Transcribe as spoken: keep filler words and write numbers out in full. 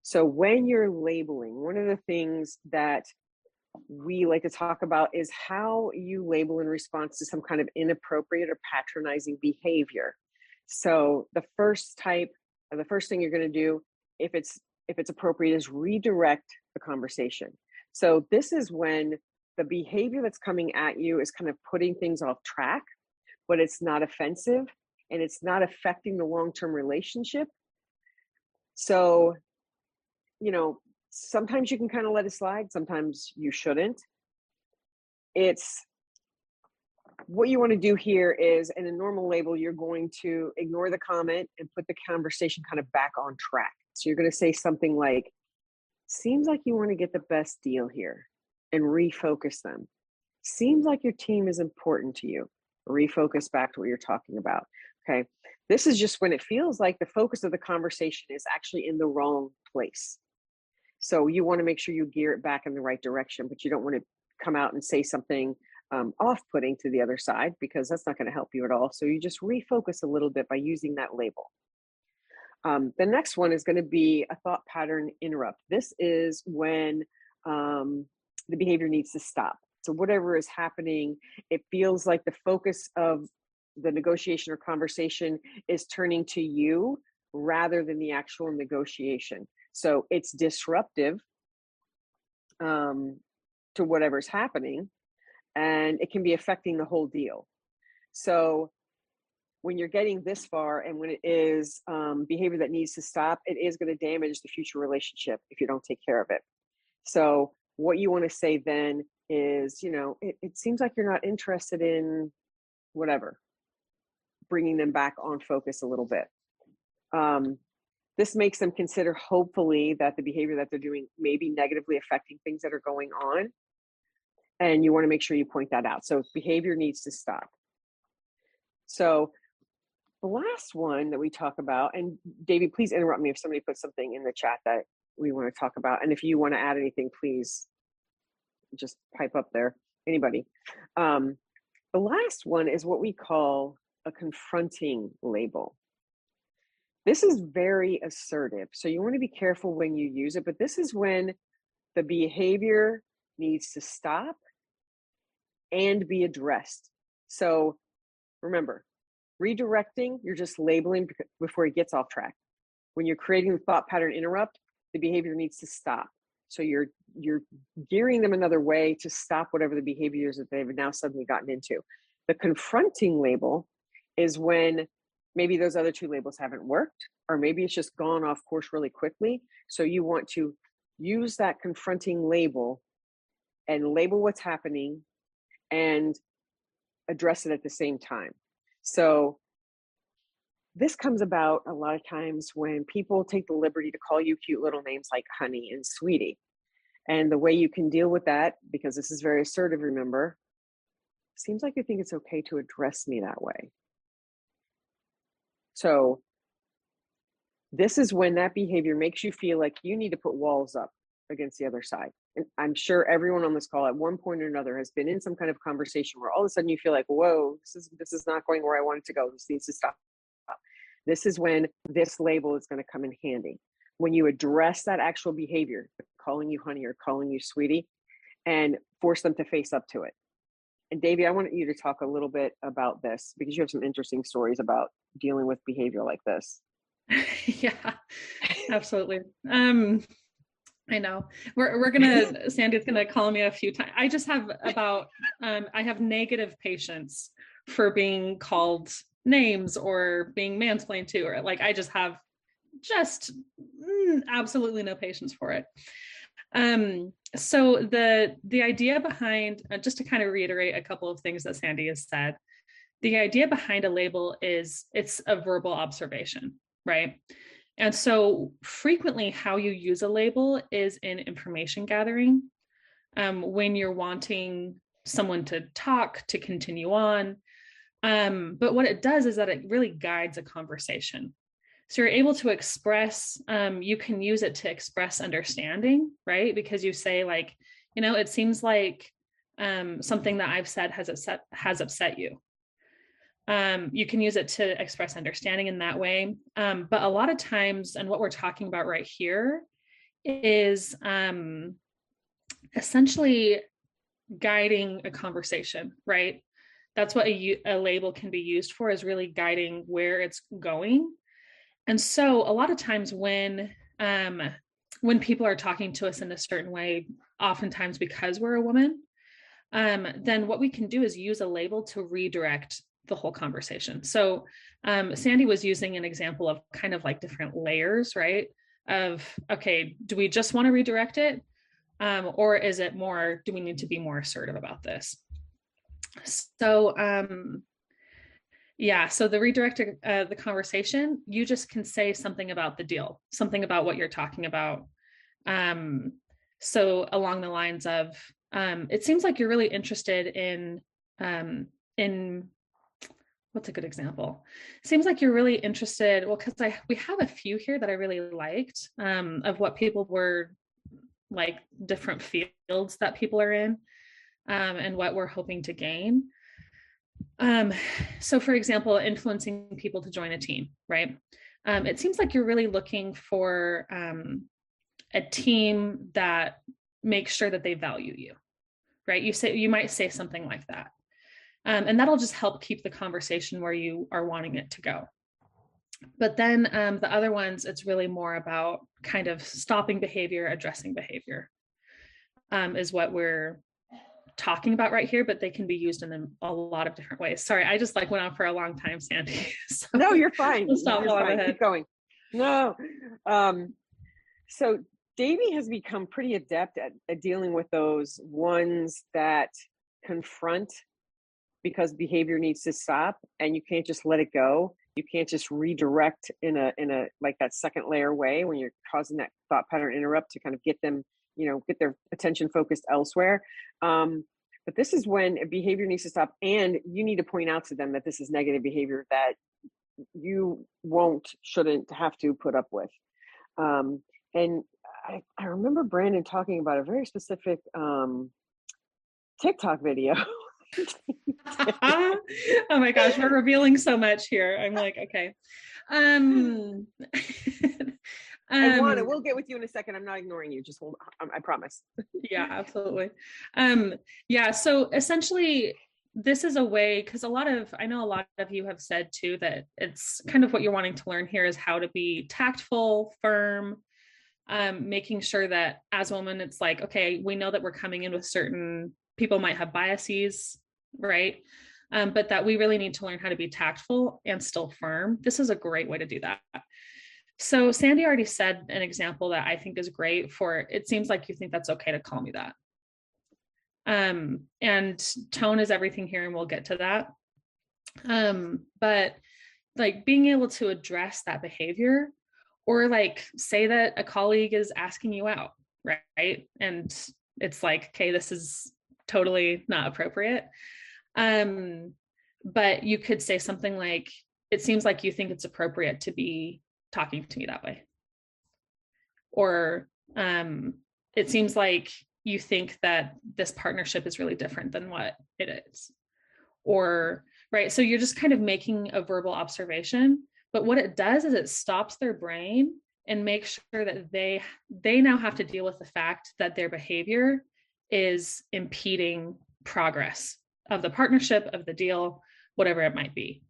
So when you're labeling, one of the things that we like to talk about is how you label in response to some kind of inappropriate or patronizing behavior. So the first type, or the first thing you're going to do, if it's if it's appropriate, is redirect the conversation. So this is when the behavior that's coming at you is kind of putting things off track, but it's not offensive and it's not affecting the long-term relationship. So, you know, sometimes you can kind of let it slide, sometimes you shouldn't. It's what you want to do here is, in a normal label, you're going to ignore the comment and put the conversation kind of back on track. So you're going to say something like, seems like you want to get the best deal here, and refocus them. Seems like your team is important to you. Refocus back to what you're talking about. Okay. This is just when it feels like the focus of the conversation is actually in the wrong place. So you want to make sure you gear it back in the right direction, but you don't want to come out and say something um, off-putting to the other side, because that's not going to help you at all. So you just refocus a little bit by using that label. Um, the next one is going to be a thought pattern interrupt. This is when um, the behavior needs to stop. So whatever is happening, it feels like the focus of the negotiation or conversation is turning to you rather than the actual negotiation. So it's disruptive um, to whatever's happening, and it can be affecting the whole deal. So when you're getting this far, and when it is um, behavior that needs to stop, it is going to damage the future relationship if you don't take care of it. So what you want to say then is, you know, it, it seems like you're not interested in whatever, bringing them back on focus a little bit. Um, this makes them consider, hopefully, that the behavior that they're doing may be negatively affecting things that are going on. And you want to make sure you point that out. So behavior needs to stop. So the last one that we talk about, and Davey, please interrupt me if somebody puts something in the chat that we want to talk about. And if you want to add anything, please just pipe up there, anybody. Um, the last one is what we call a confronting label. This is very assertive, so you want to be careful when you use it, but this is when the behavior needs to stop and be addressed. So remember, redirecting, you're just labeling before it gets off track. When you're creating the thought pattern interrupt, the behavior needs to stop. So you're you're gearing them another way to stop whatever the behaviors that they've now suddenly gotten into. The confronting label is when maybe those other two labels haven't worked, or maybe it's just gone off course really quickly. So you want to use that confronting label and label what's happening and address it at the same time. So this comes about a lot of times when people take the liberty to call you cute little names like honey and sweetie. And the way you can deal with that, because this is very assertive, remember, seems like you think it's okay to address me that way. So this is when that behavior makes you feel like you need to put walls up against the other side. And I'm sure everyone on this call at one point or another has been in some kind of conversation where all of a sudden you feel like, whoa, this is this is not going where I want it to go. This needs to stop. This is when this label is going to come in handy. When you address that actual behavior, calling you honey or calling you sweetie, and force them to face up to it. And Davey, I want you to talk a little bit about this, because you have some interesting stories about dealing with behavior like this. Yeah, absolutely. Um, I know we're, we're going to, Sandy's going to call me a few times. I just have about, um, I have negative patience for being called names or being mansplained to, or like, I just have just mm, absolutely no patience for it. Um, so the, the idea behind, uh, just to kind of reiterate a couple of things that Sandy has said, the idea behind a label is it's a verbal observation, right? And so frequently how you use a label is in information gathering. Um, when you're wanting someone to talk, to continue on. Um, but what it does is that it really guides a conversation. So you're able to express, um, you can use it to express understanding, right? Because you say like, you know, it seems like um, something that I've said has upset, has upset you. Um, you can use it to express understanding in that way. Um, but a lot of times, and what we're talking about right here is um, essentially guiding a conversation, right? That's what a, a label can be used for, is really guiding where it's going. And so a lot of times when um, when people are talking to us in a certain way, oftentimes because we're a woman, um, then what we can do is use a label to redirect the whole conversation. So um, Sandy was using an example of kind of like different layers, right? Of, okay, do we just want to redirect it? Um, or is it more, do we need to be more assertive about this? So um, yeah, so the redirect uh, the conversation, you just can say something about the deal, something about what you're talking about. Um, so along the lines of, um, it seems like you're really interested in, um, in what's a good example? Seems like you're really interested, well, because I we have a few here that I really liked, um, of what people were like, different fields that people are in, um, and what we're hoping to gain. Um, so for example, influencing people to join a team, right? Um, it seems like you're really looking for um, a team that makes sure that they value you, right? You say, you might say something like that. Um, and that'll just help keep the conversation where you are wanting it to go. But then um, the other ones, it's really more about kind of stopping behavior, addressing behavior, um, is what we're talking about right here, but they can be used in a lot of different ways. Sorry, I just like went on for a long time, Sandy. So no, you're fine. We'll stop you're while fine. I'm ahead. Keep going. No. Um, so Davey has become pretty adept at, at dealing with those ones that confront because behavior needs to stop, and you can't just let it go. You can't just redirect in a in a like that second layer way when you're causing that thought pattern interrupt to kind of get them, you know, get their attention focused elsewhere. Um, but this is when behavior needs to stop, and you need to point out to them that this is negative behavior that you won't, shouldn't have to put up with. Um, and I, I remember Brandon talking about a very specific um, TikTok video. Oh my gosh, we're revealing so much here. I'm like, okay. Um, I want it. um We'll get with you in a second. I'm not ignoring you. Just hold on. I promise. yeah, absolutely. Um, yeah, so essentially this is a way, because a lot of, I know a lot of you have said too, that it's kind of what you're wanting to learn here is how to be tactful, firm, um, making sure that as a woman, it's like, okay, we know that we're coming in with certain, people might have biases, right? Um, but that we really need to learn how to be tactful and still firm. This is a great way to do that. So Sandy already said an example that I think is great for, it seems like you think that's okay to call me that. Um, and tone is everything here, and we'll get to that. Um, but like being able to address that behavior, or like say that a colleague is asking you out, right? And it's like, okay, this is totally not appropriate. Um, but you could say something like, it seems like you think it's appropriate to be talking to me that way. Or um, it seems like you think that this partnership is really different than what it is. Or, right, so you're just kind of making a verbal observation, but what it does is it stops their brain and makes sure that they they now have to deal with the fact that their behavior is impeding progress of the partnership, of the deal, whatever it might be.